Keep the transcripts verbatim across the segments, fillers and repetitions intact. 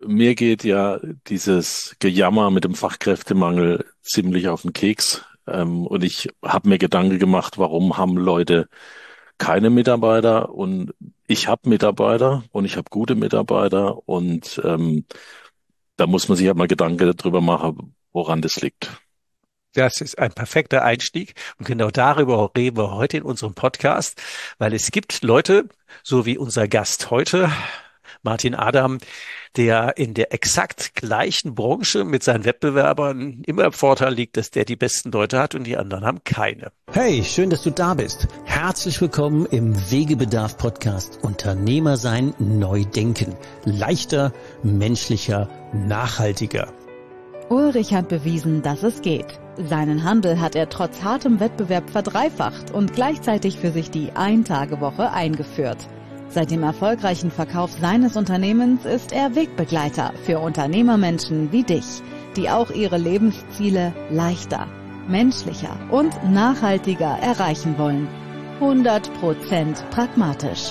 mir geht ja dieses Gejammer mit dem Fachkräftemangel ziemlich auf den Keks. Ähm, und ich habe mir Gedanken gemacht, warum haben Leute keine Mitarbeiter? Und ich habe Mitarbeiter und ich habe gute Mitarbeiter. Und ähm, da muss man sich halt mal Gedanken darüber machen, woran das liegt. Das ist ein perfekter Einstieg. Und genau darüber reden wir heute in unserem Podcast, weil es gibt Leute, so wie unser Gast heute, Martin Adam, der in der exakt gleichen Branche mit seinen Wettbewerbern immer im Vorteil liegt, dass der die besten Leute hat und die anderen haben keine. Hey, schön, dass du da bist. Herzlich willkommen im Wegebedarf Podcast Unternehmer sein, neu denken. Leichter, menschlicher, nachhaltiger. Ulrich hat bewiesen, dass es geht. Seinen Handel hat er trotz hartem Wettbewerb verdreifacht und gleichzeitig für sich die Ein-Tage-Woche eingeführt. Seit dem erfolgreichen Verkauf seines Unternehmens ist er Wegbegleiter für Unternehmermenschen wie dich, die auch ihre Lebensziele leichter, menschlicher und nachhaltiger erreichen wollen. hundert Prozent pragmatisch.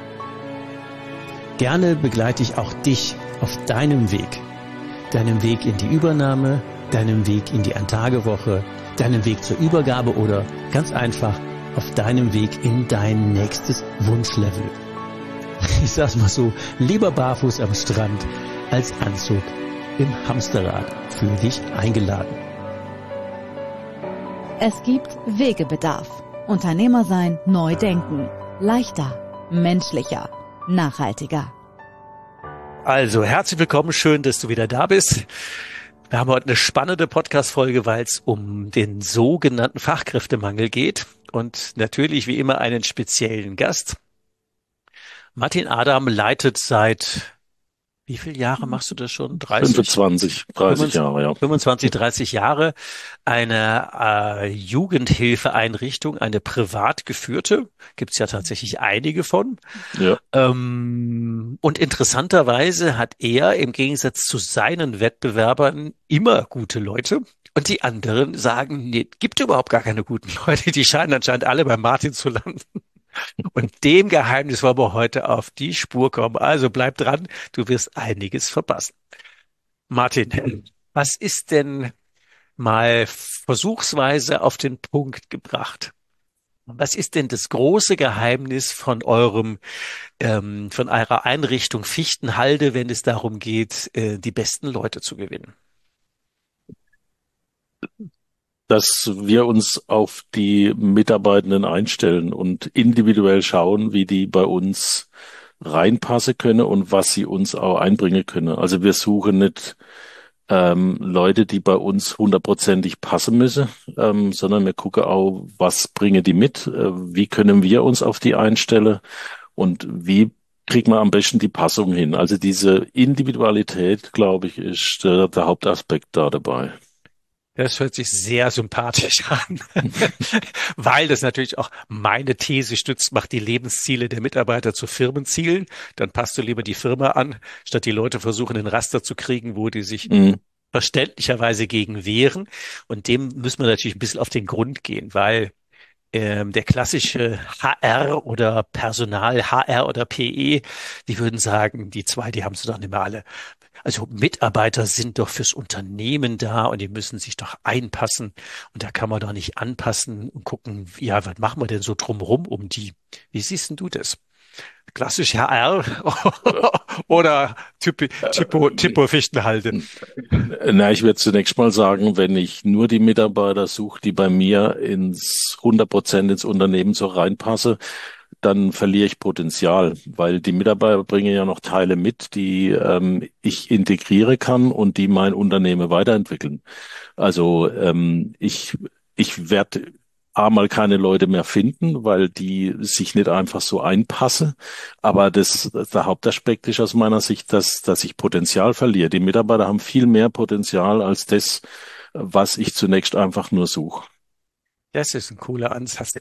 Gerne begleite ich auch dich auf deinem Weg. Deinem Weg in die Übernahme, deinem Weg in die Ein-Tage-Woche, deinem Weg zur Übergabe oder ganz einfach auf deinem Weg in dein nächstes Wunschlevel. Ich sag's mal so, lieber barfuß am Strand als Anzug im Hamsterrad. Fühl dich eingeladen. Es gibt Wegebedarf. Unternehmer sein, neu denken. Leichter, menschlicher, nachhaltiger. Also, herzlich willkommen, schön, dass du wieder da bist. Wir haben heute eine spannende Podcast-Folge, weil es um den sogenannten Fachkräftemangel geht und natürlich wie immer einen speziellen Gast. Martin Adam leitet seit, wie viele Jahre machst du das schon? dreißig? fünfundzwanzig, dreißig Jahre, ja. fünfundzwanzig, dreißig Jahre, eine äh, Jugendhilfeeinrichtung, eine privat geführte, gibt's ja tatsächlich einige von. Ja. Ähm, und interessanterweise hat er im Gegensatz zu seinen Wettbewerbern immer gute Leute. Und die anderen sagen, nee, gibt überhaupt gar keine guten Leute. Die scheinen anscheinend alle bei Martin zu landen. Und dem Geheimnis wollen wir heute auf die Spur kommen. Also bleib dran, du wirst einiges verpassen. Martin, was ist denn mal versuchsweise auf den Punkt gebracht? Was ist denn das große Geheimnis von eurem, ähm, von eurer Einrichtung Fichtenhalde, wenn es darum geht, äh, die besten Leute zu gewinnen? Dass wir uns auf die Mitarbeitenden einstellen und individuell schauen, wie die bei uns reinpassen können und was sie uns auch einbringen können. Also wir suchen nicht ähm, Leute, die bei uns hundertprozentig passen müssen, ähm, sondern wir gucken auch, was bringen die mit, äh, wie können wir uns auf die einstellen und wie kriegt man am besten die Passung hin. Also diese Individualität, glaube ich, ist der, der Hauptaspekt da dabei. Das hört sich sehr sympathisch an, weil das natürlich auch meine These stützt, macht die Lebensziele der Mitarbeiter zu Firmenzielen. Dann passt du lieber die Firma an, statt die Leute versuchen, ein Raster zu kriegen, wo die sich Mhm. verständlicherweise gegen wehren. Und dem müssen wir natürlich ein bisschen auf den Grund gehen, weil ähm, der klassische H R oder Personal, H R oder P E, die würden sagen, die zwei, die haben sie doch nicht mehr alle. Also Mitarbeiter sind doch fürs Unternehmen da und die müssen sich doch einpassen. Und da kann man doch nicht anpassen und gucken, ja, was machen wir denn so drumherum um die? Wie siehst denn du das? Klassisch H R oder Typo, Typo, Typo Fichtenhalde? Na, ich würde zunächst mal sagen, wenn ich nur die Mitarbeiter suche, die bei mir ins hundert Prozent ins Unternehmen so reinpasse, dann verliere ich Potenzial, weil die Mitarbeiter bringen ja noch Teile mit, die ähm, ich integrieren kann und die mein Unternehmen weiterentwickeln. Also ähm, ich ich werde einmal keine Leute mehr finden, weil die sich nicht einfach so einpassen. Aber das, der Hauptaspekt ist aus meiner Sicht, dass, dass ich Potenzial verliere. Die Mitarbeiter haben viel mehr Potenzial als das, was ich zunächst einfach nur suche. Das ist ein cooler Ansatz.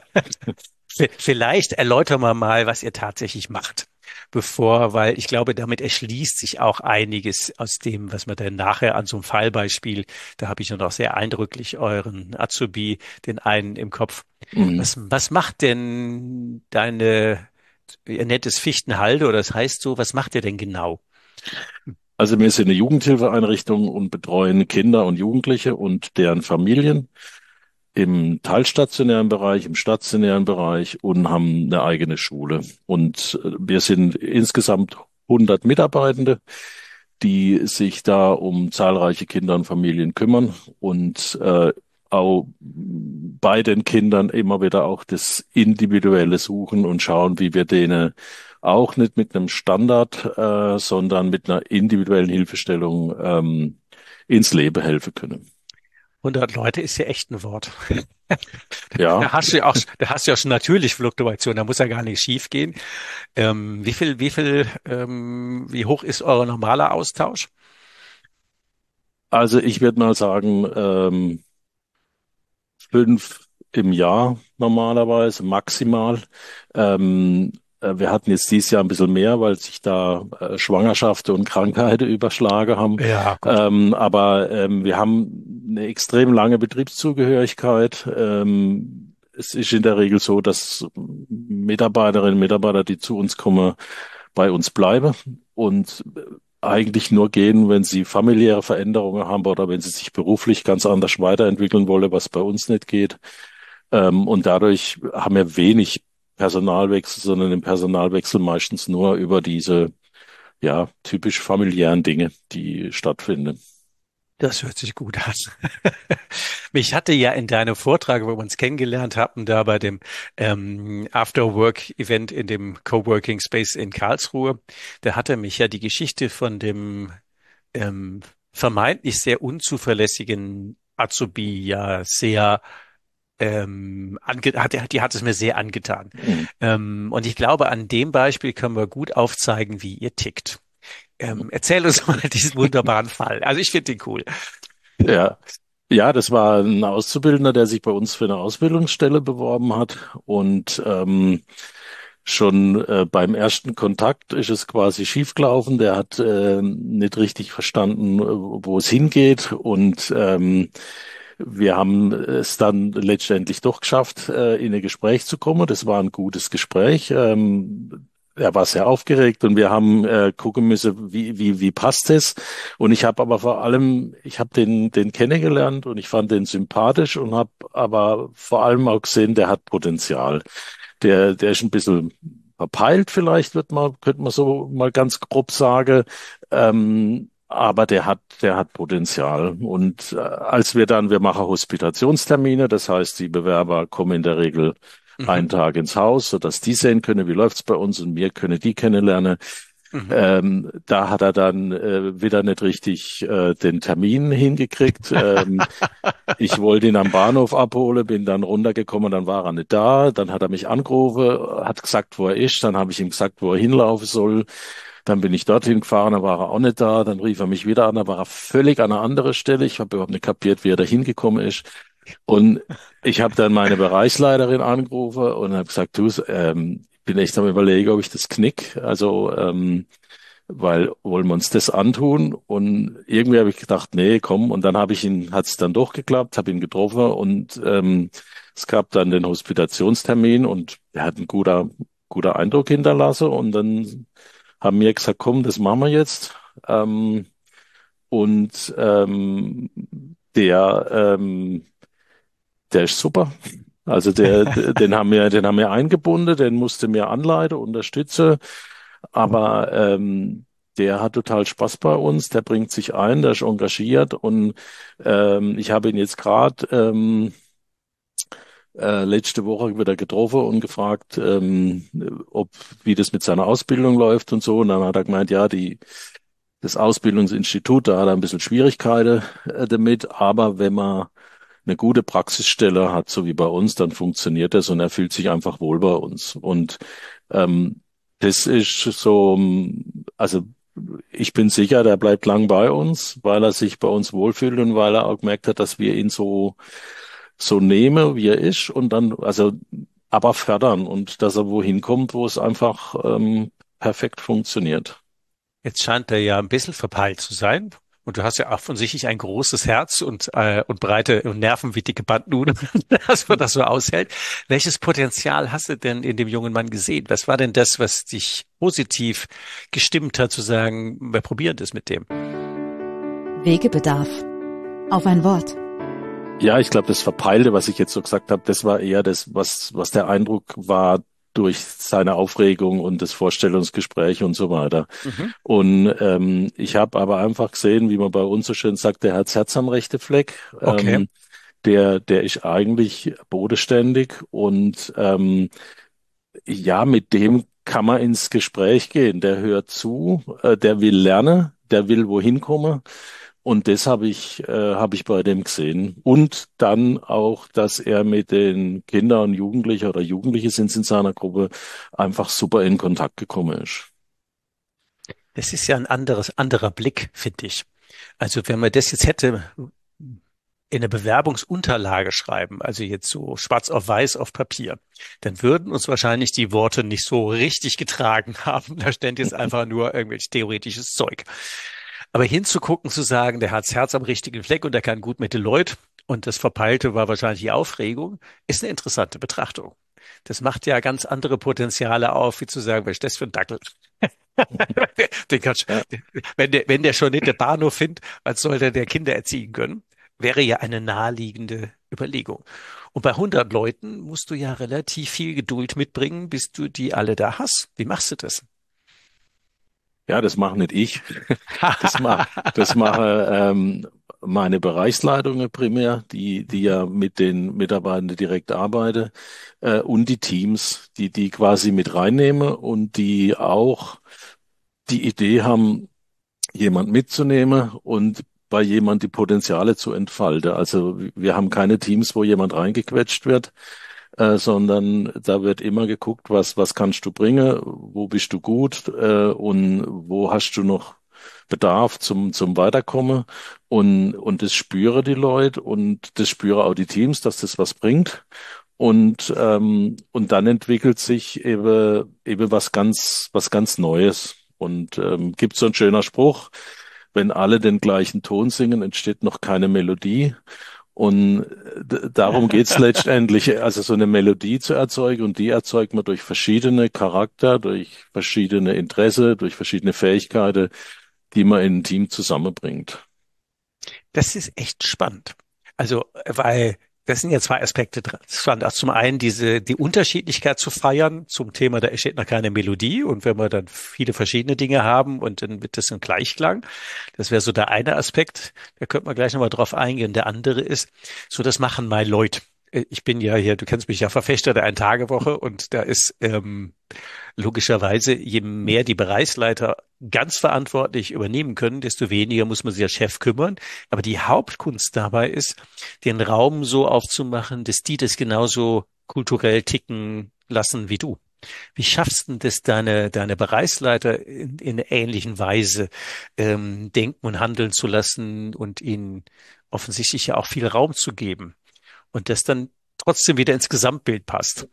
Vielleicht erläutern wir mal, was ihr tatsächlich macht, bevor, weil ich glaube, damit erschließt sich auch einiges aus dem, was man dann nachher an so einem Fallbeispiel, da habe ich noch sehr eindrücklich euren Azubi, den einen im Kopf. Mhm. Was, was macht denn deine, ihr nennt es Fichtenhalde oder das heißt so, was macht ihr denn genau? Also wir sind eine Jugendhilfeeinrichtung und betreuen Kinder und Jugendliche und deren Familien im teilstationären Bereich, im stationären Bereich und haben eine eigene Schule. Und äh, wir sind insgesamt hundert Mitarbeitende, die sich da um zahlreiche Kinder und Familien kümmern und äh, auch bei den Kindern immer wieder auch das Individuelle suchen und schauen, wie wir denen auch nicht mit einem Standard, äh, sondern mit einer individuellen Hilfestellung ähm, ins Leben helfen können. hundert Leute ist ja echt ein Wort. Ja, Da hast du ja auch, da hast du ja schon natürlich Fluktuation, da muss ja gar nicht schief gehen. Ähm, wie viel, wie viel, ähm, wie hoch ist euer normaler Austausch? also ich würde mal sagen, ähm, fünf im Jahr normalerweise, maximal. Ähm, äh, wir hatten jetzt dieses Jahr ein bisschen mehr, weil sich da äh, Schwangerschaften und Krankheiten überschlagen haben. Ja, Gott. Ähm, aber ähm, wir haben eine extrem lange Betriebszugehörigkeit. Ähm, es ist in der Regel so, dass Mitarbeiterinnen und Mitarbeiter, die zu uns kommen, bei uns bleiben und eigentlich nur gehen, wenn sie familiäre Veränderungen haben oder wenn sie sich beruflich ganz anders weiterentwickeln wollen, was bei uns nicht geht. Ähm, und dadurch haben wir wenig Personalwechsel, sondern den Personalwechsel meistens nur über diese, ja, typisch familiären Dinge, die stattfinden. Das hört sich gut an. Mich hatte ja in deinem Vortrag, wo wir uns kennengelernt hatten, da bei dem ähm, After-Work-Event in dem Coworking Space in Karlsruhe, da hatte mich ja die Geschichte von dem ähm, vermeintlich sehr unzuverlässigen Azubi ja sehr ähm, ange hat, die hat es mir sehr angetan. Mhm. Ähm, und ich glaube, an dem Beispiel können wir gut aufzeigen, wie ihr tickt. Ähm, erzähl uns mal diesen wunderbaren Fall. Also ich finde den cool. Ja. Ja, das war ein Auszubildender, der sich bei uns für eine Ausbildungsstelle beworben hat und ähm, schon äh, beim ersten Kontakt ist es quasi schiefgelaufen. Der hat äh, nicht richtig verstanden, äh, wo es hingeht und ähm, wir haben es dann letztendlich doch geschafft, äh, in ein Gespräch zu kommen. Das war ein gutes Gespräch. Ähm, er war sehr aufgeregt und wir haben äh, gucken müssen, wie, wie, wie passt es. Und ich habe aber vor allem, ich habe den, den kennengelernt und ich fand den sympathisch und habe aber vor allem auch gesehen, der hat Potenzial. Der, der ist ein bisschen verpeilt vielleicht, wird man, könnte man so mal ganz grob sagen. Ähm, aber der hat, der hat Potenzial. Und äh, als wir dann, wir machen Hospitationstermine, das heißt, die Bewerber kommen in der Regel Mhm, einen Tag ins Haus, sodass die sehen können, wie läuft's bei uns und wir können die kennenlernen. mhm. Ähm, da hat er dann äh, wieder nicht richtig äh, den Termin hingekriegt. Ähm, ich wollte ihn am Bahnhof abholen, bin dann runtergekommen, dann war er nicht da. Dann hat er mich angerufen, hat gesagt, wo er ist. Dann habe ich ihm gesagt, wo er hinlaufen soll. Dann bin ich dorthin gefahren, dann war er auch nicht da. Dann rief er mich wieder an, da war er völlig an einer anderen Stelle. Ich habe überhaupt nicht kapiert, wie er da hingekommen ist. Und ich habe dann meine Bereichsleiterin angerufen und habe gesagt, du, ähm, ich bin echt am Überlegen, ob ich das knick. Also, ähm, weil wollen wir uns das antun? Und irgendwie habe ich gedacht, nee, komm. Und dann habe ich ihn, hat es dann doch geklappt, habe ihn getroffen und ähm, es gab dann den Hospitationstermin und er hat einen guter, guter Eindruck hinterlassen. Und dann haben wir gesagt, komm, das machen wir jetzt. Ähm, und ähm, der, ähm, der ist super. Also der, den haben wir, den haben wir eingebunden, den musste mir anleiten, unterstützen. Aber ähm, der hat total Spaß bei uns, der bringt sich ein, der ist engagiert und ähm, ich habe ihn jetzt gerade ähm, äh, letzte Woche wieder getroffen und gefragt, ähm, ob wie das mit seiner Ausbildung läuft und so. Und dann hat er gemeint, ja, die das Ausbildungsinstitut, da hat er ein bisschen Schwierigkeiten äh, damit, aber wenn man eine gute Praxisstelle hat, so wie bei uns, dann funktioniert das und er fühlt sich einfach wohl bei uns. Und ähm, das ist so, also ich bin sicher, der bleibt lang bei uns, weil er sich bei uns wohlfühlt und weil er auch gemerkt hat, dass wir ihn so so nehmen, wie er ist und dann, also aber fördern und dass er wohin kommt, wo es einfach ähm, perfekt funktioniert. Jetzt scheint er ja ein bisschen verpeilt zu sein. Und du hast ja offensichtlich ein großes Herz und, äh, und breite und Nerven wie dicke Bandnudeln, dass man das so aushält. Welches Potenzial hast du denn in dem jungen Mann gesehen? Was war denn das, was dich positiv gestimmt hat, zu sagen, wir probieren das mit dem? Wegebedarf. Auf ein Wort. Ja, ich glaube, das Verpeilte, was ich jetzt so gesagt habe, das war eher das, was, was der Eindruck war durch seine Aufregung und das Vorstellungsgespräch und so weiter. Mhm. Und ähm, ich habe aber einfach gesehen, wie man bei uns so schön sagt, der Herz Herz am rechten Fleck. Okay. Ähm, der, der ist eigentlich bodenständig und ähm, ja, mit dem kann man ins Gespräch gehen. Der hört zu, äh, der will lernen, der will wohin kommen. Und das habe ich, äh, habe ich bei dem gesehen. Und dann auch, dass er mit den Kindern und Jugendlichen oder Jugendliche sind es in seiner Gruppe einfach super in Kontakt gekommen ist. Das ist ja ein anderes, anderer Blick, finde ich. Also wenn man das jetzt hätte in eine Bewerbungsunterlage schreiben, also jetzt so schwarz auf weiß auf Papier, dann würden uns wahrscheinlich die Worte nicht so richtig getragen haben. Da ständ jetzt einfach nur irgendwelches theoretisches Zeug. Aber hinzugucken, zu sagen, der hat das Herz am richtigen Fleck und der kann gut mit den Leuten und das Verpeilte war wahrscheinlich die Aufregung, ist eine interessante Betrachtung. Das macht ja ganz andere Potenziale auf, wie zu sagen, was ist das für ein Dackel? Den kannst, Ja. wenn der, wenn der schon in der Bahnhof findet, was soll der der Kinder erziehen können? Wäre ja eine naheliegende Überlegung. Und bei hundert Leuten musst du ja relativ viel Geduld mitbringen, bis du die alle da hast. Wie machst du das? Ja, das mache nicht ich. Das mache, das mache ähm, meine Bereichsleitungen primär, die, die ja mit den Mitarbeitern direkt arbeiten, äh, und die Teams, die, die quasi mit reinnehmen und die auch die Idee haben, jemand mitzunehmen und bei jemand die Potenziale zu entfalten. Also wir haben keine Teams, wo jemand reingequetscht wird, äh, sondern da wird immer geguckt, was, was kannst du bringen, wo bist du gut, äh, und wo hast du noch Bedarf zum, zum Weiterkommen. Und, und das spüren die Leute und das spüren auch die Teams, dass das was bringt. Und, ähm, und dann entwickelt sich eben, eben was ganz, was ganz Neues. Und ähm, gibt so ein schöner Spruch: Wenn alle den gleichen Ton singen, entsteht noch keine Melodie. Und d- darum geht's letztendlich, also so eine Melodie zu erzeugen. Und die erzeugt man durch verschiedene Charakter, durch verschiedene Interesse, durch verschiedene Fähigkeiten, die man in ein Team zusammenbringt. Das ist echt spannend. Also, weil das sind ja zwei Aspekte dran. Spannend. Also zum einen diese, die Unterschiedlichkeit zu feiern zum Thema, da entsteht noch keine Melodie. Und wenn wir dann viele verschiedene Dinge haben und dann wird das ein Gleichklang. Das wäre so der eine Aspekt. Da könnte man gleich nochmal drauf eingehen. Der andere ist, so das machen mal Leute. Ich bin ja hier, du kennst mich ja, Verfechter der Ein-Tage-Woche und da ist ähm, logischerweise, je mehr die Bereichsleiter ganz verantwortlich übernehmen können, desto weniger muss man sich als Chef kümmern. Aber die Hauptkunst dabei ist, den Raum so aufzumachen, dass die das genauso kulturell ticken lassen wie du. Wie schaffst du das, deine, deine Bereichsleiter in, in einer ähnlichen Weise ähm, denken und handeln zu lassen und ihnen offensichtlich ja auch viel Raum zu geben? Und das dann trotzdem wieder ins Gesamtbild passt.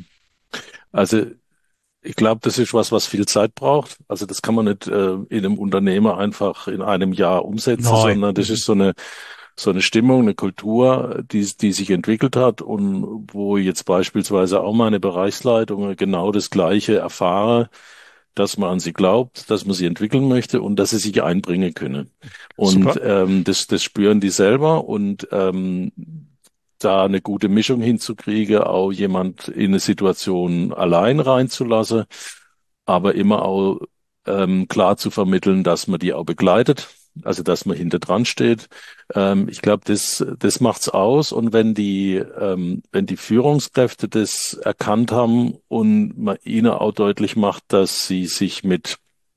Also ich glaube, das ist was, was viel Zeit braucht. Also das kann man nicht äh, in einem Unternehmen einfach in einem Jahr umsetzen, Nein. sondern das ist so eine so eine Stimmung, eine Kultur, die die sich entwickelt hat und wo jetzt beispielsweise auch meine Bereichsleitung genau das Gleiche erfahren, dass man an sie glaubt, dass man sie entwickeln möchte und dass sie sich einbringen können. Und ähm, das das spüren die selber und ähm, da eine gute Mischung hinzukriegen, auch jemand in eine Situation allein reinzulassen, aber immer auch ähm, klar zu vermitteln, dass man die auch begleitet, also dass man hinter dran steht. Ähm, ich glaube, das das macht's aus. Und wenn die ähm, wenn die Führungskräfte das erkannt haben und man ihnen auch deutlich macht, dass sie sich mit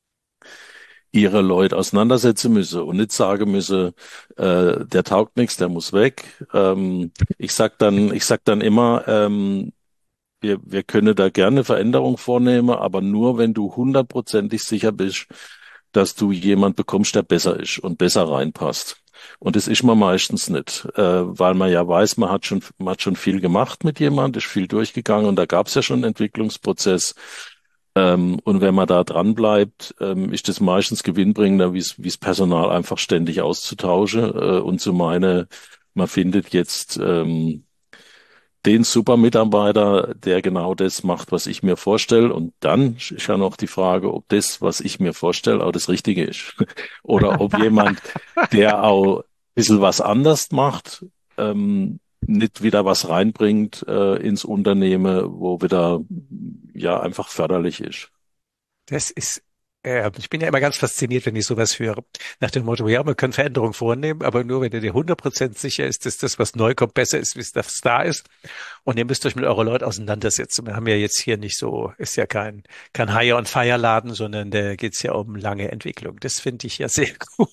ihre Leute auseinandersetzen müssen und nicht sagen müssen, äh, der taugt nichts, der muss weg. Ähm, ich sag dann, ich sag dann immer, ähm, wir, wir können da gerne Veränderung vornehmen, aber nur, wenn du hundertprozentig sicher bist, dass du jemand bekommst, der besser ist und besser reinpasst. Und das ist man meistens nicht, äh, weil man ja weiß, man hat schon, man hat schon viel gemacht mit jemand, ist viel durchgegangen und da gab es ja schon einen Entwicklungsprozess. Ähm, und wenn man da dran bleibt, ähm, ist das meistens gewinnbringender, wie es wie es Personal einfach ständig auszutauschen äh, und zu meine, man findet jetzt ähm, den super Mitarbeiter, der genau das macht, was ich mir vorstelle. Und dann ist ja noch die Frage, ob das, was ich mir vorstelle, auch das Richtige ist. Oder ob jemand, der auch ein bisschen was anders macht, ähm, nicht wieder was reinbringt äh, ins Unternehmen, wo wieder ja einfach förderlich ist. Das ist, äh, ich bin ja immer ganz fasziniert, wenn ich sowas höre. Nach dem Motto, ja, man kann Veränderungen vornehmen, aber nur, wenn ihr dir hundert Prozent sicher ist, dass das, was neu kommt, besser ist, wie es das da ist. Und ihr müsst euch mit euren Leuten auseinandersetzen. Wir haben ja jetzt hier nicht so, ist ja kein, kein Hire-on-Fire-Laden, sondern da geht's ja um lange Entwicklung. Das finde ich ja sehr cool.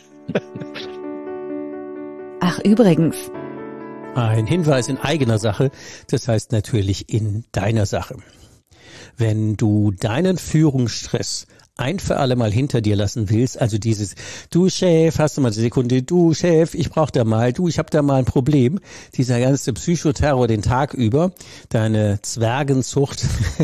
Ach, übrigens, Ein Hinweis in eigener Sache, das heißt natürlich in deiner Sache. Wenn du deinen Führungsstress ein für alle Mal hinter dir lassen willst, also dieses, du Chef, hast du mal eine Sekunde, du Chef, ich brauch da mal, du, ich hab da mal ein Problem, dieser ganze Psychoterror den Tag über, deine Zwergenzucht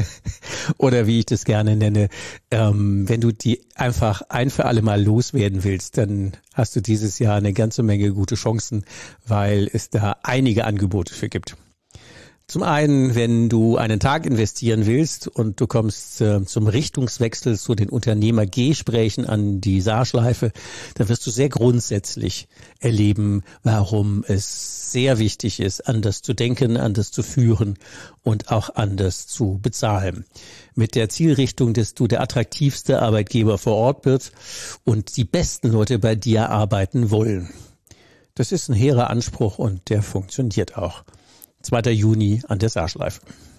oder wie ich das gerne nenne, ähm, wenn du die einfach ein für alle Mal loswerden willst, dann hast du dieses Jahr eine ganze Menge gute Chancen, weil es da einige Angebote für gibt. Zum einen, wenn du einen Tag investieren willst und du kommst äh, zum Richtungswechsel zu den Unternehmer-Gesprächen an die Saarschleife, dann wirst du sehr grundsätzlich erleben, warum es sehr wichtig ist, anders zu denken, anders zu führen und auch anders zu bezahlen. Mit der Zielrichtung, dass du der attraktivste Arbeitgeber vor Ort wirst und die besten Leute bei dir arbeiten wollen. Das ist ein hehrer Anspruch und der funktioniert auch. zweiter Juni an der Saarschleife.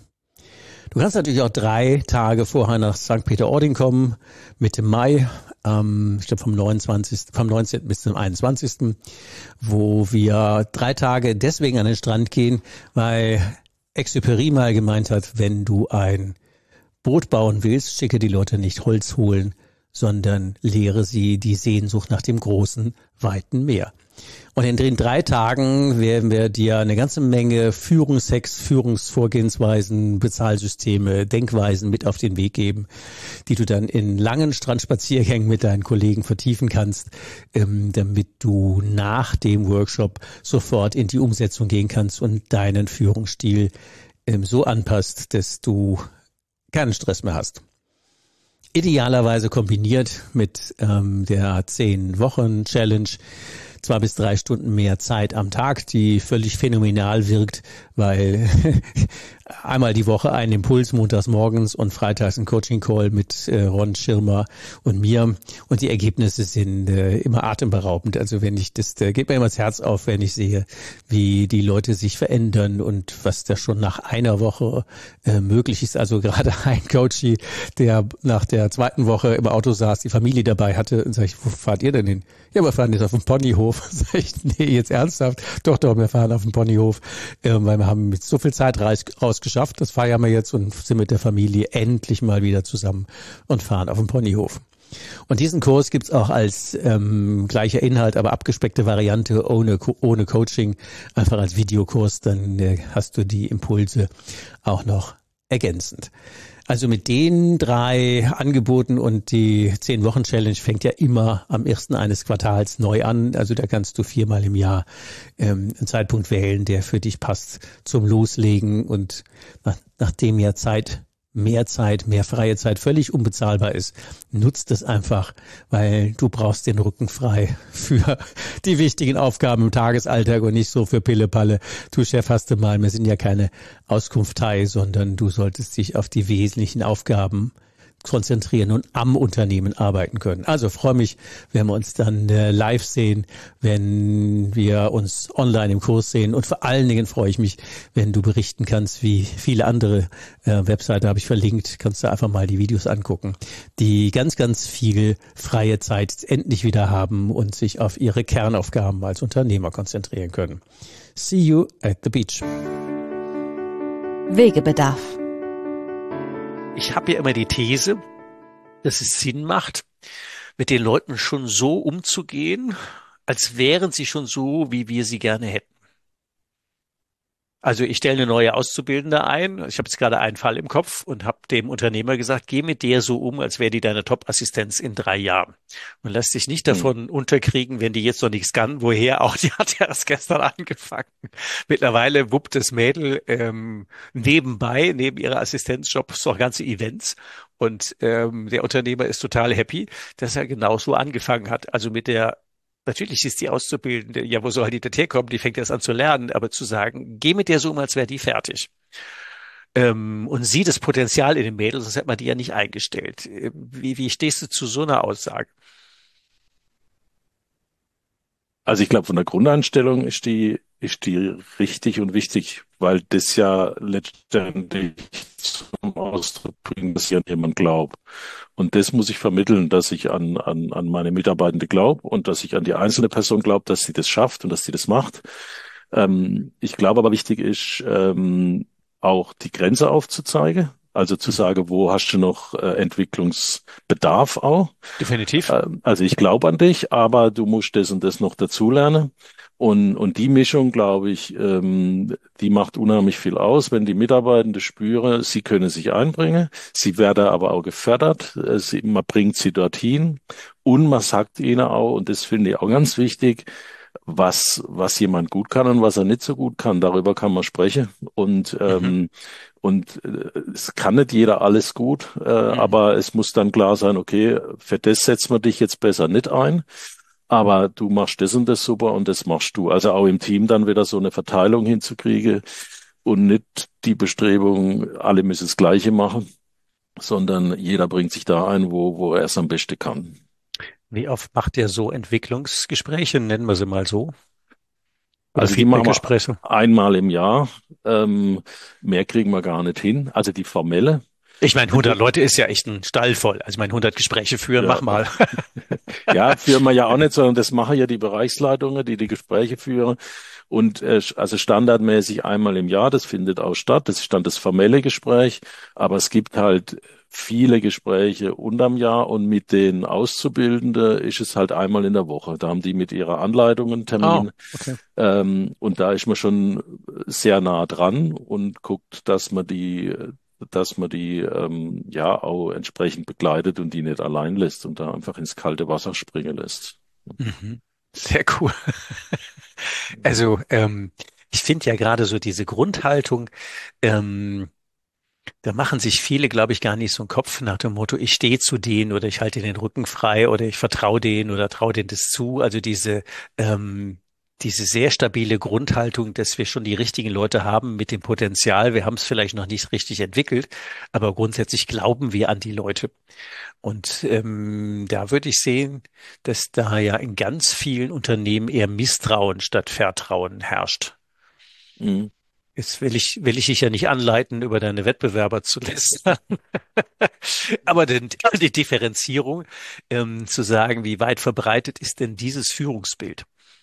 Du kannst natürlich auch drei Tage vorher nach Sankt Peter-Ording kommen, Mitte Mai, ähm, ich glaube vom neunundzwanzigsten, vom neunzehnten bis zum einundzwanzigsten, wo wir drei Tage deswegen an den Strand gehen, weil Exupéry mal gemeint hat, wenn du ein Boot bauen willst, schicke die Leute nicht Holz holen, sondern lehre sie die Sehnsucht nach dem großen, weiten Meer. Und in den drei Tagen werden wir dir eine ganze Menge Führungshacks, Führungsvorgehensweisen, Bezahlsysteme, Denkweisen mit auf den Weg geben, die du dann in langen Strandspaziergängen mit deinen Kollegen vertiefen kannst, ähm, damit du nach dem Workshop sofort in die Umsetzung gehen kannst und deinen Führungsstil ähm, so anpasst, dass du keinen Stress mehr hast. Idealerweise kombiniert mit ähm, der zehn-Wochen-Challenge, zwei bis drei Stunden mehr Zeit am Tag, die völlig phänomenal wirkt, weil einmal die Woche ein Impuls montags morgens und freitags ein Coaching-Call mit äh, Ron Schirmer und mir und die Ergebnisse sind äh, immer atemberaubend. Also wenn ich das, da geht mir immer das Herz auf, wenn ich sehe, wie die Leute sich verändern und was da schon nach einer Woche äh, möglich ist. Also gerade ein Coachie, der nach der zweiten Woche im Auto saß, die Familie dabei hatte und sag ich, wo fahrt ihr denn hin? Ja, wir fahren jetzt auf den Ponyhof. Sag ich, nee, jetzt ernsthaft? Doch, doch, wir fahren auf den Ponyhof, äh, weil wir haben mit so viel Zeit raus, rausgeschafft. Das feiern wir jetzt und sind mit der Familie endlich mal wieder zusammen und fahren auf den Ponyhof. Und diesen Kurs gibt's auch als ähm, gleicher Inhalt, aber abgespeckte Variante ohne ohne Coaching, einfach als Videokurs. Dann äh, hast du die Impulse auch noch ergänzend. Also mit den drei Angeboten und die zehn-Wochen-Challenge fängt ja immer am ersten eines Quartals neu an. Also da kannst du viermal im Jahr ähm, einen Zeitpunkt wählen, der für dich passt zum Loslegen. Und nach, nachdem ja Zeit, mehr Zeit, mehr freie Zeit völlig unbezahlbar ist, nutzt es einfach, weil du brauchst den Rücken frei für die wichtigen Aufgaben im Tagesalltag und nicht so für Pille-Palle. Du Chef, hast du mal, wir sind ja keine Auskunftei, sondern du solltest dich auf die wesentlichen Aufgaben konzentrieren und am Unternehmen arbeiten können. Also freue mich, wenn wir uns dann äh, live sehen, wenn wir uns online im Kurs sehen und vor allen Dingen freue ich mich, wenn du berichten kannst, wie viele andere äh, Webseiten habe ich verlinkt, kannst du einfach mal die Videos angucken, die ganz, ganz viel freie Zeit endlich wieder haben und sich auf ihre Kernaufgaben als Unternehmer konzentrieren können. See you at the beach. Wegebedarf. Ich habe ja immer die These, dass es Sinn macht, mit den Leuten schon so umzugehen, als wären sie schon so, wie wir sie gerne hätten. Also ich stelle eine neue Auszubildende ein. Ich habe jetzt gerade einen Fall im Kopf und habe dem Unternehmer gesagt, geh mit der so um, als wäre die deine Top-Assistenz in drei Jahren. Und lass dich nicht Hm. davon unterkriegen, wenn die jetzt noch nichts kann. Woher auch? Die hat ja erst gestern angefangen. Mittlerweile wuppt das Mädel ähm, nebenbei, neben ihrer Assistenzjobs noch ganze Events. Und ähm, der Unternehmer ist total happy, dass er genauso angefangen hat. Also mit der Natürlich ist die Auszubildende, ja, wo soll die denn herkommen? Die fängt erst an zu lernen, aber zu sagen, geh mit der so um, als wäre die fertig. Ähm, und sieh das Potenzial in den Mädels, sonst hätte man die ja nicht eingestellt. Ähm, Wie, wie stehst du zu so einer Aussage? Also ich glaube, von der Grundeinstellung ist die, ist die richtig und wichtig, weil das ja letztendlich zum Ausdruck bringt, dass ich an jemand glaube. Und das muss ich vermitteln, dass ich an, an, an meine Mitarbeitende glaube und dass ich an die einzelne Person glaube, dass sie das schafft und dass sie das macht. Ähm, ich glaube aber wichtig ist, ähm, auch die Grenze aufzuzeigen. Also zu sagen, wo hast du noch äh, Entwicklungsbedarf auch. Definitiv. Ähm, Also ich glaube an dich, aber du musst das und das noch dazulernen. Und, und die Mischung, glaube ich, ähm, die macht unheimlich viel aus, wenn die Mitarbeitenden spüren, sie können sich einbringen, sie werden aber auch gefördert, äh, sie, man bringt sie dorthin und man sagt ihnen auch, und das finde ich auch ganz wichtig, was, was jemand gut kann und was er nicht so gut kann, darüber kann man sprechen. Und, Mhm. ähm, und äh, es kann nicht jeder alles gut, äh, Mhm. aber es muss dann klar sein, okay, für das setzen wir dich jetzt besser nicht ein, aber du machst das und das super und das machst du. Also auch im Team dann wieder so eine Verteilung hinzukriegen und nicht die Bestrebung, alle müssen das Gleiche machen, sondern jeder bringt sich da ein, wo, wo er es am besten kann. Wie oft macht ihr so Entwicklungsgespräche, nennen wir sie mal so? Oder Also die machen wir Feedbackgespräche? einmal im Jahr. Ähm, mehr kriegen wir gar nicht hin. Also die formelle. Ich meine, hundert Leute ist ja echt ein Stall voll. Also ich meine, hundert Gespräche führen, mach Ja, mal. ja, führen wir ja auch nicht, sondern das machen ja die Bereichsleitungen, die die Gespräche führen. Und äh, also standardmäßig einmal im Jahr, das findet auch statt. Das ist dann das formelle Gespräch. Aber es gibt halt viele Gespräche unterm Jahr und mit den Auszubildenden ist es halt einmal in der Woche. Da haben die mit ihrer Anleitung einen Oh, Termin. okay. Ähm, und da ist man schon sehr nah dran und guckt, dass man die, dass man die ähm, ja auch entsprechend begleitet und die nicht allein lässt und da einfach ins kalte Wasser springen lässt. Mhm. Sehr cool. Also ähm, ich finde ja gerade so diese Grundhaltung, ähm, da machen sich viele, glaube ich, gar nicht so einen Kopf nach dem Motto, ich stehe zu denen oder ich halte den Rücken frei oder ich vertraue denen oder traue denen das zu. Also diese, ähm, diese sehr stabile Grundhaltung, dass wir schon die richtigen Leute haben mit dem Potenzial. Wir haben es vielleicht noch nicht richtig entwickelt, aber grundsätzlich glauben wir an die Leute. Und ähm, da würde ich sehen, dass da ja in ganz vielen Unternehmen eher Misstrauen statt Vertrauen herrscht. Mhm. Jetzt will ich, will ich dich ja nicht anleiten, über deine Wettbewerber zu lästern. Aber die, die Differenzierung, ähm, zu sagen, wie weit verbreitet ist denn dieses Führungsbild?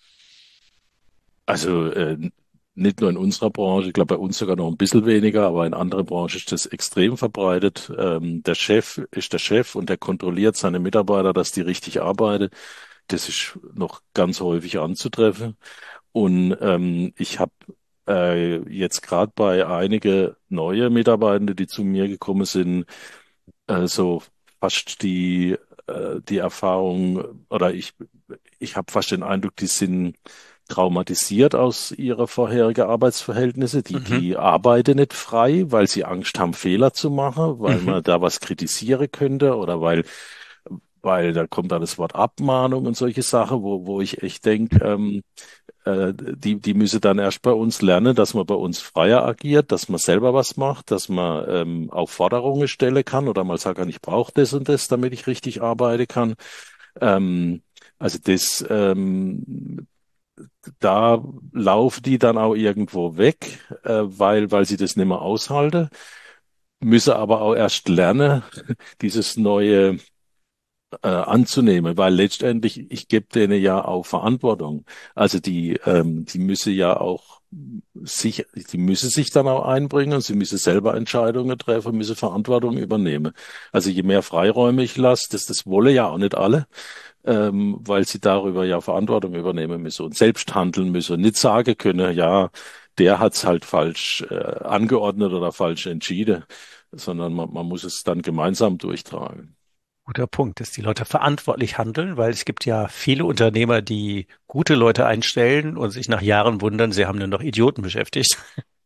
Also äh, nicht nur in unserer Branche, ich glaube bei uns sogar noch ein bisschen weniger, aber in anderen Branchen ist das extrem verbreitet. Ähm, der Chef ist der Chef und der kontrolliert seine Mitarbeiter, dass die richtig arbeiten. Das ist noch ganz häufig anzutreffen. Und ähm, ich habe äh, jetzt gerade bei einige neue Mitarbeitende, die zu mir gekommen sind, äh, so fast die äh, die Erfahrung oder ich ich habe fast den Eindruck, die sind traumatisiert aus ihrer vorherigen Arbeitsverhältnisse. Die Mhm, die arbeiten nicht frei, weil sie Angst haben, Fehler zu machen, weil mhm, man da was kritisieren könnte oder weil weil da kommt dann das Wort Abmahnung und solche Sachen, wo wo ich echt denke, ähm, äh, die, die müsse dann erst bei uns lernen, dass man bei uns freier agiert, dass man selber was macht, dass man ähm, auch Forderungen stellen kann oder mal sagen kann, ich brauche das und das, damit ich richtig arbeiten kann. Ähm, also das, ähm, da laufen die dann auch irgendwo weg, äh, weil, weil sie das nicht mehr aushalten, müsse aber auch erst lernen, dieses neue äh, anzunehmen, weil letztendlich, ich gebe denen ja auch Verantwortung. Also die, ähm, die müsse ja auch sich, die müsse sich dann auch einbringen und sie müsse selber Entscheidungen treffen, müsse Verantwortung übernehmen. Also je mehr Freiräume ich lasse, das, das wolle ja auch nicht alle, ähm, weil sie darüber ja Verantwortung übernehmen müssen und selbst handeln müssen und nicht sagen können, ja, der hat's halt falsch äh, angeordnet oder falsch entschieden, sondern man, man muss es dann gemeinsam durchtragen. Guter Punkt, dass die Leute verantwortlich handeln, weil es gibt ja viele Unternehmer, die gute Leute einstellen und sich nach Jahren wundern, sie haben nur noch Idioten beschäftigt.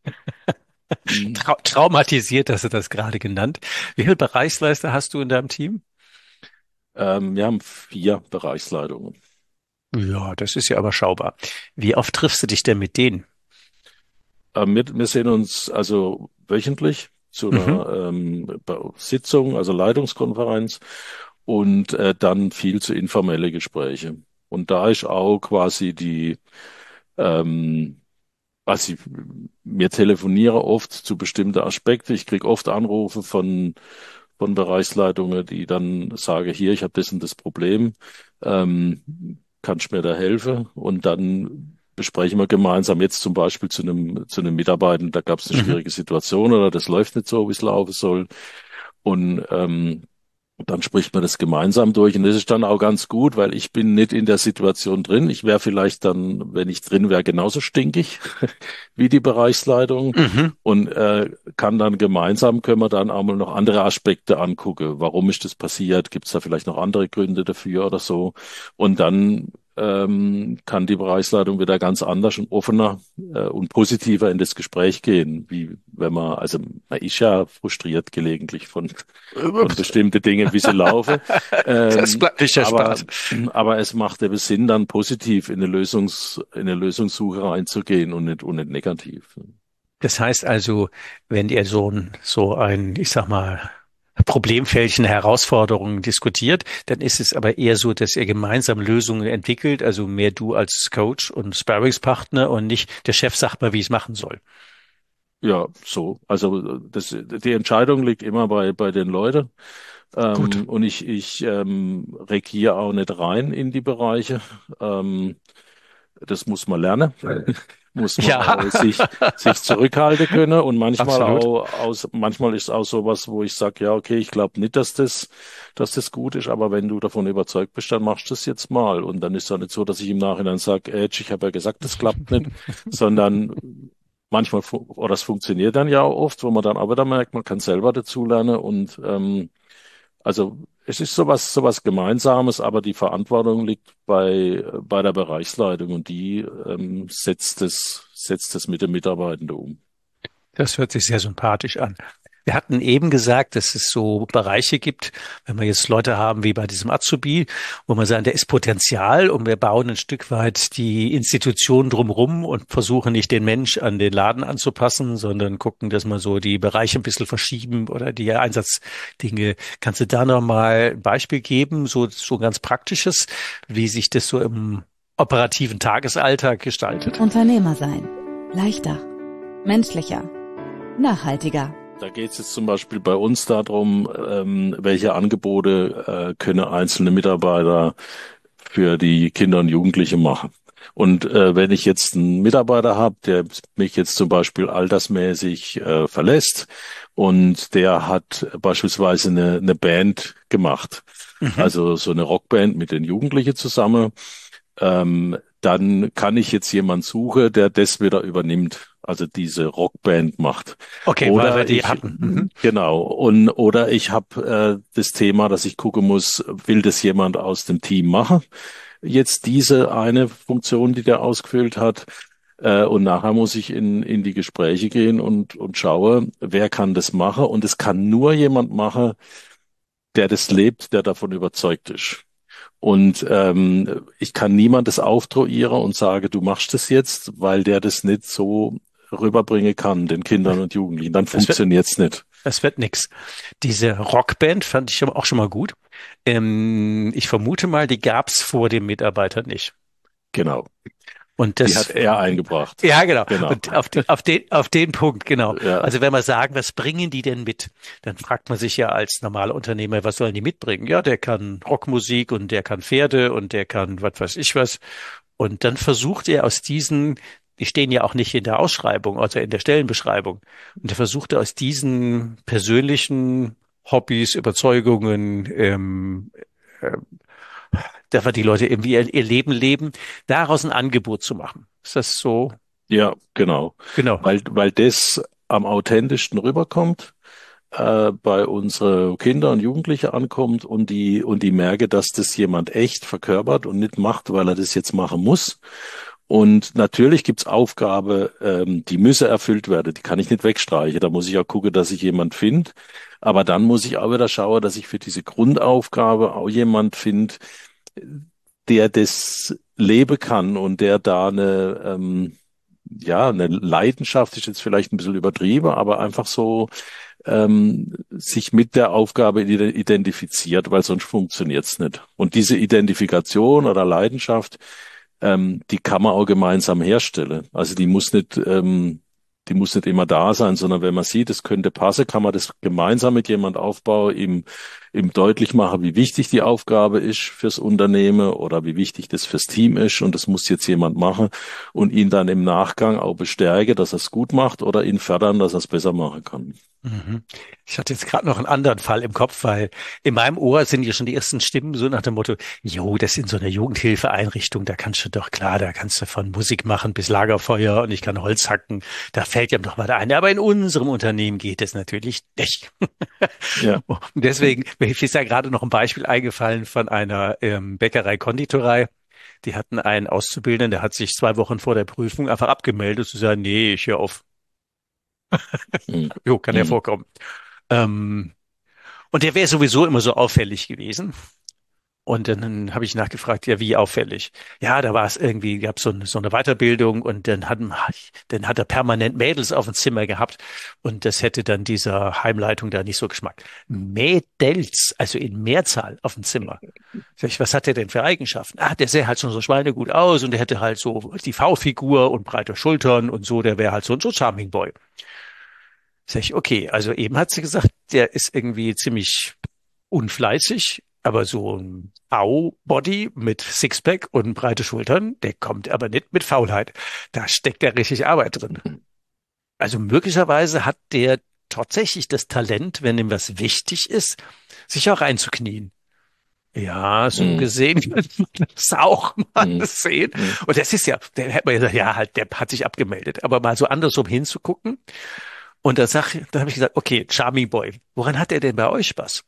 Mhm. Trau traumatisiert, hast du das gerade genannt. Wie viele Bereichsleiter hast du in deinem Team? Ähm, wir haben vier Bereichsleitungen. Ja, das ist ja überschaubar. Wie oft triffst du dich denn mit denen? Ähm, wir, wir sehen uns also wöchentlich zu Mhm. einer ähm, Be- Sitzung, also Leitungskonferenz und äh, dann viel zu informelle Gespräche. Und da ist auch quasi die, ähm, also ich, wir telefonieren oft zu bestimmten Aspekten. Ich krieg oft Anrufe von von Bereichsleitungen, die dann sagen, hier, ich habe das und das Problem, ähm, kannst du mir da helfen? Und dann besprechen wir gemeinsam jetzt zum Beispiel zu einem zu einem Mitarbeiter, da gab es eine Mhm. schwierige Situation oder das läuft nicht so, wie es laufen soll. Und ähm, dann spricht man das gemeinsam durch und das ist dann auch ganz gut, weil ich bin nicht in der Situation drin. Ich wäre vielleicht dann, wenn ich drin wäre, genauso stinkig wie die Bereichsleitung Mhm. und äh, kann dann gemeinsam, können wir dann auch mal noch andere Aspekte angucken. Warum ist das passiert? Gibt es da vielleicht noch andere Gründe dafür oder so? Und dann ähm, kann die Bereichsleitung wieder ganz anders und offener äh, und positiver in das Gespräch gehen, wie wenn man, also man ist ja frustriert gelegentlich von von bestimmten Dingen, wie sie laufen. Das Ähm, bleibt nicht der aber, Spaß. aber es macht eben Sinn, dann positiv in eine Lösungs, in eine Lösungssuche reinzugehen und nicht, und nicht negativ. Das heißt also, wenn ihr so ein, so ein, ich sag mal, Problemfältchen, Herausforderungen diskutiert, dann ist es aber eher so, dass ihr gemeinsam Lösungen entwickelt, also mehr du als Coach und Sparringspartner und nicht der Chef sagt mal, wie ich es machen soll. Ja, so. Also das, die Entscheidung liegt immer bei, bei den Leuten. Gut. Ähm, und ich, ich ähm, regiere auch nicht rein in die Bereiche. Ähm, Das muss man lernen. Muss man Ja, auch sich, sich zurückhalten können. Und manchmal absolut. auch aus, manchmal ist auch sowas, wo ich sage, ja, okay, ich glaube nicht, dass das, dass das gut ist, aber wenn du davon überzeugt bist, dann machst du das jetzt mal. Und dann ist es auch nicht so, dass ich im Nachhinein sage, Edge, ich habe ja gesagt, das klappt nicht, sondern manchmal, fu- oder es funktioniert dann ja auch oft, wo man dann aber dann merkt, man kann selber dazulernen und ähm, also es ist sowas, sowas Gemeinsames, aber die Verantwortung liegt bei, bei der Bereichsleitung und die ähm, setzt es, setzt es mit den Mitarbeitenden um. Das hört sich sehr sympathisch an. Wir hatten eben gesagt, dass es so Bereiche gibt, wenn wir jetzt Leute haben wie bei diesem Azubi, wo man sagen, der ist Potenzial und wir bauen ein Stück weit die Institution drumherum und versuchen nicht den Mensch an den Laden anzupassen, sondern gucken, dass man so die Bereiche ein bisschen verschieben oder die Einsatzdinge. Kannst du da noch mal ein Beispiel geben, so, so ein ganz praktisches, wie sich das so im operativen Tagesalltag gestaltet? Unternehmer sein. Leichter. Menschlicher. Nachhaltiger. Da geht es jetzt zum Beispiel bei uns darum, ähm, welche Angebote äh, können einzelne Mitarbeiter für die Kinder und Jugendliche machen. Und äh, wenn ich jetzt einen Mitarbeiter habe, der mich jetzt zum Beispiel altersmäßig äh, verlässt und der hat beispielsweise eine, eine Band gemacht, Mhm. also so eine Rockband mit den Jugendlichen zusammen, ähm, dann kann ich jetzt jemand suchen, der das wieder übernimmt, also diese Rockband macht. Okay, weil wir Oder die ich, hatten. Mhm. genau, und oder ich habe äh, das Thema, dass ich gucken muss, will das jemand aus dem Team machen? Jetzt diese eine Funktion, die der ausgefüllt hat. Äh, und nachher muss ich in, in die Gespräche gehen und, und schaue, wer kann das machen. Und es kann nur jemand machen, der das lebt, der davon überzeugt ist. Und ähm, ich kann niemandes aufdruieren und sage, du machst das jetzt, weil der das nicht so rüberbringen kann, den Kindern und Jugendlichen. Dann Das wird, funktioniert's nicht. das wird nix. Diese Rockband fand ich auch schon mal gut. Ähm, ich vermute mal, die gab's vor dem Mitarbeiter nicht. Genau. Und Die hat das, er eingebracht. ja, genau. Genau. Und auf, die, auf den, auf den Punkt, genau. Ja, Also wenn wir sagen, was bringen die denn mit? Dann fragt man sich ja als normaler Unternehmer, was sollen die mitbringen? Ja, der kann Rockmusik und der kann Pferde und der kann was weiß ich was. Und dann versucht er aus diesen, die stehen ja auch nicht in der Ausschreibung, also in der Stellenbeschreibung. Und er versucht aus diesen persönlichen Hobbys, Überzeugungen, ähm, äh, dass wir die Leute irgendwie ihr, ihr Leben leben, daraus ein Angebot zu machen. Ist das so? Ja, genau. Genau. Weil, weil das am authentischsten rüberkommt, äh, bei unsere Kinder und Jugendliche ankommt und die, und die merke, dass das jemand echt verkörpert und nicht macht, weil er das jetzt machen muss. Und natürlich gibt's Aufgabe, ähm, die müsse erfüllt werden, die kann ich nicht wegstreichen. Da muss ich auch gucken, dass ich jemand finde. Aber dann muss ich auch wieder schauen, dass ich für diese Grundaufgabe auch jemand finde, der das leben kann und der da eine, ähm, ja, eine Leidenschaft ist jetzt vielleicht ein bisschen übertrieben, aber einfach so ähm, sich mit der Aufgabe identifiziert, weil sonst funktioniert's nicht. Und diese Identifikation oder Leidenschaft, ähm, die kann man auch gemeinsam herstellen. Also die muss nicht, ähm, die muss nicht immer da sein, sondern wenn man sieht, es könnte passen, kann man das gemeinsam mit jemand aufbauen, ihm, ihm deutlich machen, wie wichtig die Aufgabe ist fürs Unternehmen oder wie wichtig das fürs Team ist und das muss jetzt jemand machen und ihn dann im Nachgang auch bestärken, dass er es gut macht oder ihn fördern, dass er es besser machen kann. Mhm. Ich hatte jetzt gerade noch einen anderen Fall im Kopf, weil in meinem Ohr sind ja schon die ersten Stimmen so nach dem Motto, jo, das ist in so einer Jugendhilfeeinrichtung, da kannst du doch, klar, da kannst du von Musik machen bis Lagerfeuer und ich kann Holz hacken, da fällt ja doch mal ein. Aber in unserem Unternehmen geht es natürlich nicht. Ja. Und deswegen, mir ist ja gerade noch ein Beispiel eingefallen von einer ähm, Bäckerei-Konditorei. Die hatten einen Auszubildenden, der hat sich zwei Wochen vor der Prüfung einfach abgemeldet zu sagen, nee, ich höre auf. Mhm. Jo, kann ja Mhm. vorkommen. Ähm, und der wäre sowieso immer so auffällig gewesen. Und dann habe ich nachgefragt, ja, wie auffällig? Ja, da war es irgendwie, gab so eine, so eine Weiterbildung und dann hat, dann hat er permanent Mädels auf dem Zimmer gehabt und das hätte dann dieser Heimleitung da nicht so Geschmack. Mädels, also in Mehrzahl auf dem Zimmer. Sag ich, was hat der denn für Eigenschaften? Ah, der sähe halt schon so schweinegut aus und der hätte halt so die V-Figur und breite Schultern und so, der wäre halt so ein so Charming Boy. Sag ich, okay, also eben hat sie gesagt, der ist irgendwie ziemlich unfleißig, aber so ein V-Body mit Sixpack und breite Schultern, der kommt aber nicht mit Faulheit. Da steckt ja richtig Arbeit drin. Also möglicherweise hat der tatsächlich das Talent, wenn ihm was wichtig ist, sich auch reinzuknien. Ja, so Mhm. gesehen könnte man das auch mal Mhm. sehen. Mhm. Und das ist ja, der hätte man ja gesagt, ja, halt, der hat sich abgemeldet. Aber mal so andersrum hinzugucken. Und da sag, da habe ich gesagt, okay, Charming Boy, woran hat er denn bei euch Spaß?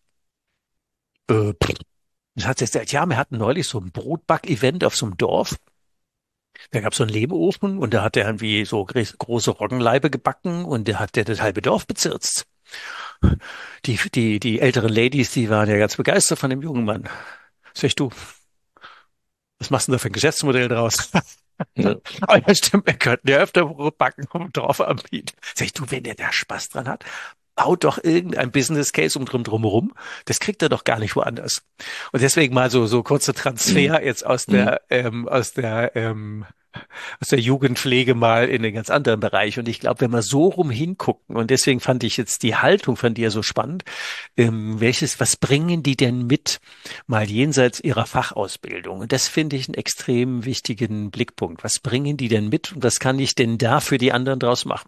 Äh, pff. Das hat jetzt gesagt, ja, wir hatten neulich so ein Brotback-Event auf so einem Dorf. Da gab es so einen Lebeofen und da hat er irgendwie so gr- große Roggenleibe gebacken und der hat der das halbe Dorf bezirzt. Die, die, die älteren Ladies, die waren ja ganz begeistert von dem jungen Mann. Sag ich, du, was machst du denn da für ein Geschäftsmodell draus? Ja. Aber ja, stimmt, wir könnten ja öfter Brotbacken vom Dorf anbieten. Sag ich, du, wenn der da Spaß dran hat, baut doch irgendein Business Case um drum drumherum. Das kriegt er doch gar nicht woanders. Und deswegen mal so so kurze Transfer jetzt aus Mhm. der ähm, aus der ähm, aus der Jugendpflege mal in den ganz anderen Bereich. Und ich glaube, wenn wir so rum hingucken, und deswegen fand ich jetzt die Haltung von dir so spannend, ähm, welches, was bringen die denn mit, mal jenseits ihrer Fachausbildung? Und das finde ich einen extrem wichtigen Blickpunkt. Was bringen die denn mit und was kann ich denn da für die anderen draus machen?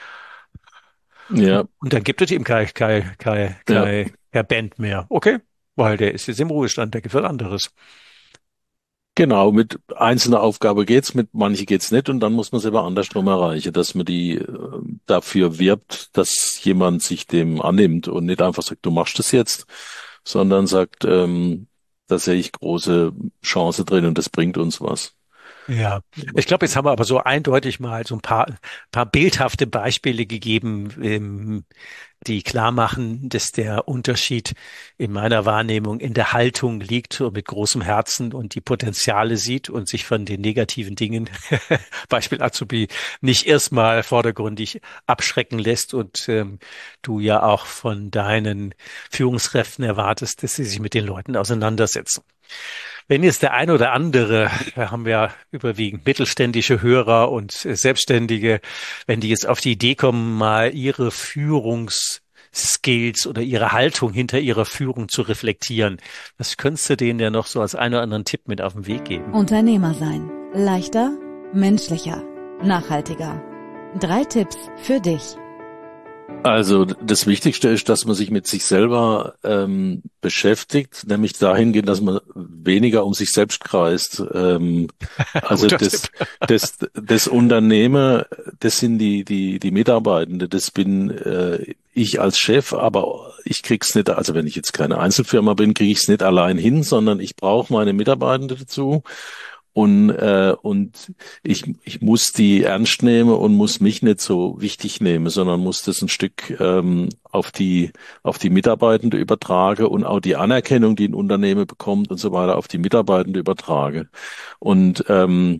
Ja, Und dann gibt es eben kein, kein, kein, ja. kein, kein Band mehr. Okay, weil der ist jetzt im Ruhestand, der gibt was anderes. Genau, mit einzelner Aufgabe geht's, mit manche geht's nicht und dann muss man es aber andersrum erreichen, dass man die äh, dafür wirbt, dass jemand sich dem annimmt und nicht einfach sagt, du machst das jetzt, sondern sagt, ähm, da sehe ich große Chance drin und das bringt uns was. Ja, ich glaube, jetzt haben wir aber so eindeutig mal so ein paar, paar bildhafte Beispiele gegeben, ähm, die klar machen, dass der Unterschied in meiner Wahrnehmung in der Haltung liegt und mit großem Herzen und die Potenziale sieht und sich von den negativen Dingen, Beispiel Azubi, nicht erstmal vordergründig abschrecken lässt und ähm, du ja auch von deinen Führungskräften erwartest, dass sie sich mit den Leuten auseinandersetzen. Wenn jetzt der ein oder andere, wir haben ja überwiegend mittelständische Hörer und äh, Selbstständige, wenn die jetzt auf die Idee kommen, mal ihre Führungsskills oder ihre Haltung hinter ihrer Führung zu reflektieren, was könntest du denen ja noch so als einen oder anderen Tipp mit auf den Weg geben? Unternehmer sein. Leichter, menschlicher, nachhaltiger. Drei Tipps für dich. Also das Wichtigste ist, dass man sich mit sich selber ähm, beschäftigt, nämlich dahingehend, dass man weniger um sich selbst kreist. Ähm, also das, das, das Unternehmen, das sind die die die Mitarbeitenden, das bin äh, ich als Chef, aber ich krieg's nicht. Also wenn ich jetzt keine Einzelfirma bin, kriege ich es nicht allein hin, sondern ich brauche meine Mitarbeitenden dazu. Und, äh, und ich, ich muss die ernst nehmen und muss mich nicht so wichtig nehmen, sondern muss das ein Stück ähm, auf die, auf die Mitarbeitende übertragen und auch die Anerkennung, die ein Unternehmen bekommt und so weiter, auf die Mitarbeitende übertragen. Und ähm,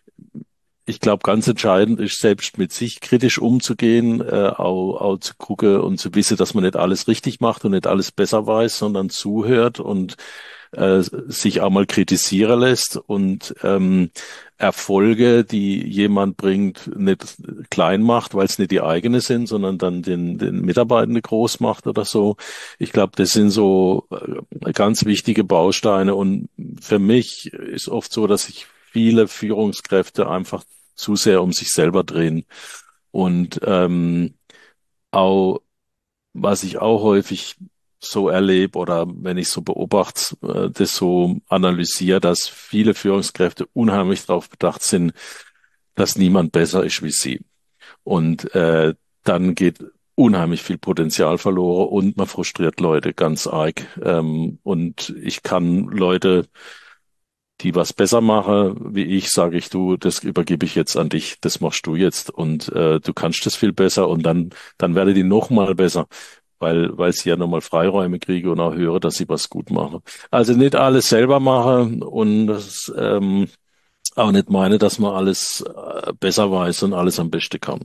ich glaube, ganz entscheidend ist, selbst mit sich kritisch umzugehen, äh, auch, auch zu gucken und zu wissen, dass man nicht alles richtig macht und nicht alles besser weiß, sondern zuhört und äh, sich auch mal kritisieren lässt und ähm, Erfolge, die jemand bringt, nicht klein macht, weil es nicht die eigene sind, sondern dann den, den Mitarbeitenden groß macht oder so. Ich glaube, das sind so äh, ganz wichtige Bausteine. Und für mich ist oft so, dass sich viele Führungskräfte einfach zu sehr um sich selber drehen. Und ähm, auch, was ich auch häufig so erlebe oder wenn ich so beobachte, äh, das so analysiere, dass viele Führungskräfte unheimlich darauf bedacht sind, dass niemand besser ist wie sie. Und äh, dann geht unheimlich viel Potenzial verloren und man frustriert Leute ganz arg. Ähm, und ich kann Leute, die was besser machen wie ich, sage ich, du, das übergebe ich jetzt an dich, das machst du jetzt und äh, du kannst das viel besser und dann dann werde die noch mal besser, weil weil sie ja nochmal Freiräume kriege und auch höre, dass sie was gut machen. Also nicht alles selber machen und das, ähm, auch nicht meine, dass man alles äh, besser weiß und alles am besten kann.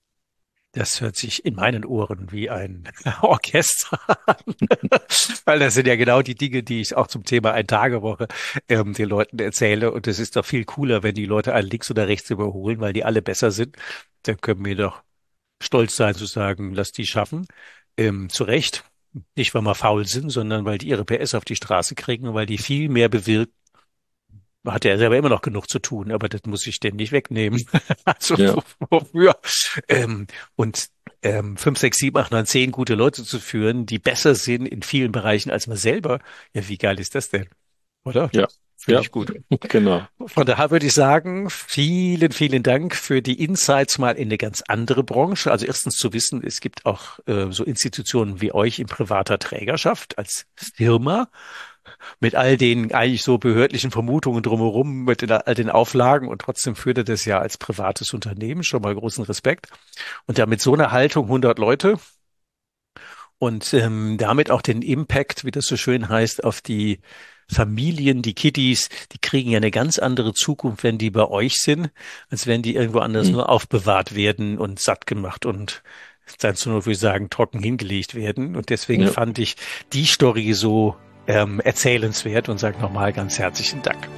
Das hört sich in meinen Ohren wie ein Orchester an, weil das sind ja genau die Dinge, die ich auch zum Thema Ein-Tage-Woche ähm, den Leuten erzähle. Und es ist doch viel cooler, wenn die Leute einen links oder rechts überholen, weil die alle besser sind. Dann können wir doch stolz sein zu sagen, lass die schaffen. Ähm, zu Recht. Nicht, weil wir faul sind, sondern weil die ihre P S auf die Straße kriegen und weil die viel mehr bewirken. Hat er selber immer noch genug zu tun, aber das muss ich dem nicht wegnehmen. Also Ja. wofür? Ähm, und ähm, fünf, sechs, sieben, acht, neun, zehn gute Leute zu führen, die besser sind in vielen Bereichen als man selber. Ja, wie geil ist das denn? Oder? Ja. Finde Ja. ich gut. Genau. Von daher würde ich sagen, vielen, vielen Dank für die Insights mal in eine ganz andere Branche. Also erstens zu wissen, es gibt auch äh, so Institutionen wie euch in privater Trägerschaft als Firma mit all den eigentlich so behördlichen Vermutungen drumherum, mit den, all den Auflagen und trotzdem führt er das ja als privates Unternehmen. Schon mal großen Respekt. Und ja, mit so einer Haltung hundert Leute und ähm, damit auch den Impact, wie das so schön heißt, auf die Familien, die Kiddies, die kriegen ja eine ganz andere Zukunft, wenn die bei euch sind, als wenn die irgendwo anders Mhm. nur aufbewahrt werden und satt gemacht und dann zu nur, würde ich sagen, trocken hingelegt werden. Und deswegen Ja. fand ich die Story so ähm, erzählenswert und sage nochmal ganz herzlichen Dank.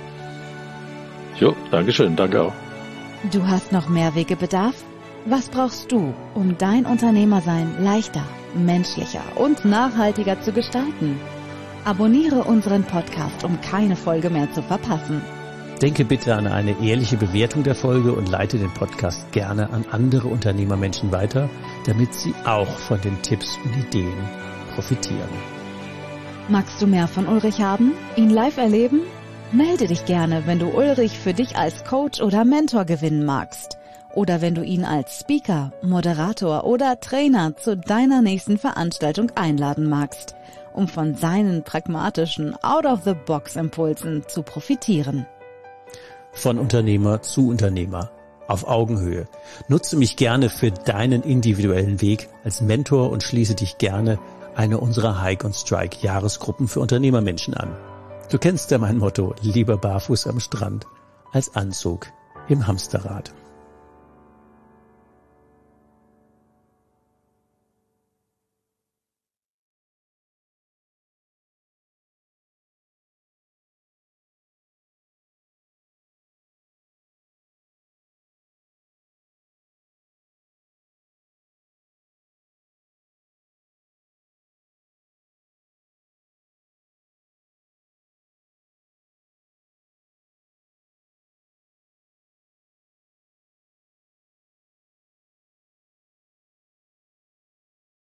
Jo, Dankeschön, danke auch. Du hast noch mehr Wegebedarf? Was brauchst du, um dein Unternehmersein leichter, menschlicher und nachhaltiger zu gestalten? Abonniere unseren Podcast, um keine Folge mehr zu verpassen. Denke bitte an eine ehrliche Bewertung der Folge und leite den Podcast gerne an andere Unternehmermenschen weiter, damit sie auch von den Tipps und Ideen profitieren. Magst du mehr von Ulrich haben? Ihn live erleben? Melde dich gerne, wenn du Ulrich für dich als Coach oder Mentor gewinnen magst. Oder wenn du ihn als Speaker, Moderator oder Trainer zu deiner nächsten Veranstaltung einladen magst, um von seinen pragmatischen Out-of-the-Box-Impulsen zu profitieren. Von Unternehmer zu Unternehmer. Auf Augenhöhe. Nutze mich gerne für deinen individuellen Weg als Mentor und schließe dich gerne eine unserer Hike und Strike Jahresgruppen für Unternehmermenschen an. Du kennst ja mein Motto, lieber barfuß am Strand als Anzug im Hamsterrad.